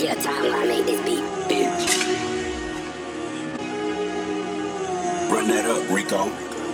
Yeah, timeline made this beat, bitch. Run that up, Rico.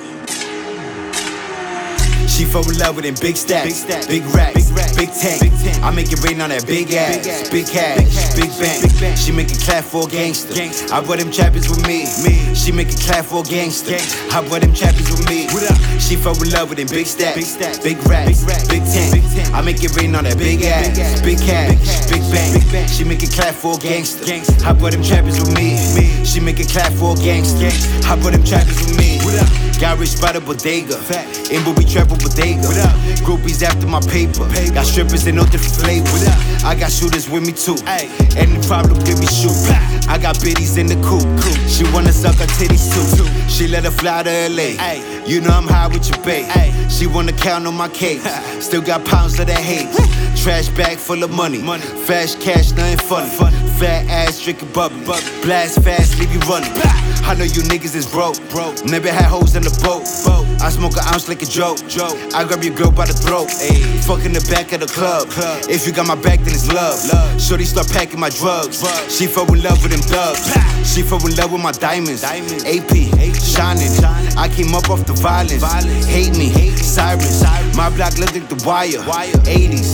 She fell in love with them big stacks, big racks, big tank. I make it rain on that big ass, big cash, big bank. She make it clap for a gangster. I wear them chappies with me. She make it clap for a gangster. I wear them chappies with me. She fell in love with them big stacks, big racks, big tank. I make it rain on that big ass, big cash, big bank. She make it clap for a gangster. I wear them chappies with me. She make it clap for a gangster. I wear them chappies with me. Got rich by the bodega, in Booby Trap bodega. Groupies after my paper, got strippers in no different flavors. I got shooters with me too, any problem give me shoot. I got biddies in the coop, she wanna suck her titties too. She let her fly to LA, you know I'm high with your bae. She wanna count on my cake, still got pounds of that hate. Trash bag full of money, fast cash, nothing funny. Fat ass, drinking bubbly, blast fast, leave you running. I know you niggas is broke, never had hoes in the boat. I smoke an ounce like a joke. I grab your girl by the throat, fuck in the back of the club. If you got my back, then it's love. Shorty start packing my drugs. She fell in love with them thugs. She fell in love with my diamonds. AP, shining. I came up off the violence. Hate me, sirens. My block look like the wire. 80s,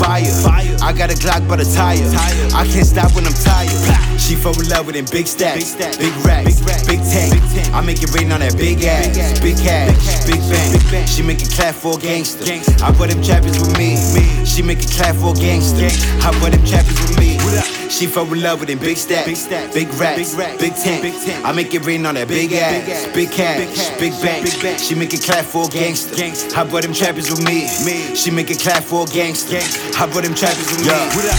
fire. I got a Glock by the tire. I can't stop when I'm tired. She fell in love with them big stacks, big racks, big tank. I make it rain on that big ass, big cash, big bank. She make it clap for a gangster. I wear them chappies with me. She make it clap for a gangster. I wear them chappies with me. She fell in love with them big stacks, big racks, big tank. I make it rain on that big ass, big cash, big bank. She make it clap for a gangster. I wear them chappies with me. She make it clap for a gangster. I wear them chappies with me.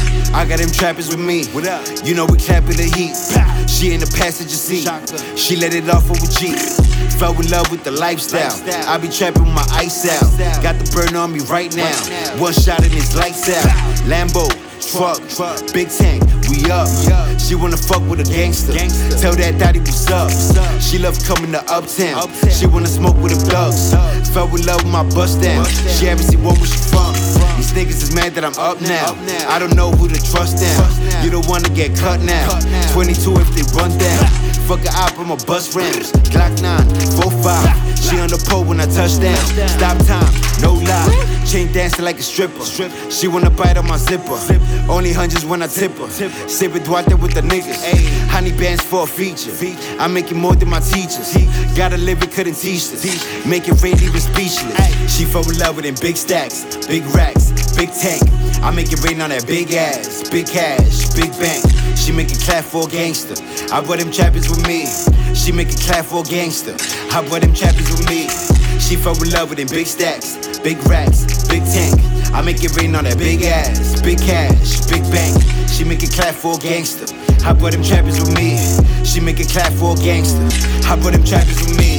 I got them trappers with me. You know we clapping the heat. She in the passenger seat. She let it off over G. Fell in love with the lifestyle. I be trapping with my ice out. Got the burn on me right now. One shot and it's lights out. Lambo, truck, big tank, we up. She wanna fuck with a gangster. Tell that daddy what's up. She love coming to Uptown. She wanna smoke with the thugs. Fell in love with my bust down. She haven't seen one where she from. These niggas is mad that I'm up now. I don't know who to trust now. You don't wanna get cut now. 22 if they run down. Fuck a op, I'ma bust rims. Glock 9, 4-5. She on the pole when I touch down. Stop time, no lie. Chain dancing like a stripper. She wanna bite on my zipper. Only hundreds when I tip her. Sippin' Duarte with the niggas. Honey bands for a feature. I'm making more than my teachers. Gotta live it, couldn't teach this. Make it rain, even speechless. She fell in love with them big stacks, big racks, big tank. I make it rain on that big ass, big cash, big bank. She make it clap for a gangster. I wear them chappies with me. She make it clap for a gangster. I wear them chappies with me. She fell in love with them big stacks, big racks, big tank. I make it rain on that big ass, big cash, big bank. She make it clap for a gangster. I wear them chappies with me. She make it clap for a gangster. I wear them chappies with me.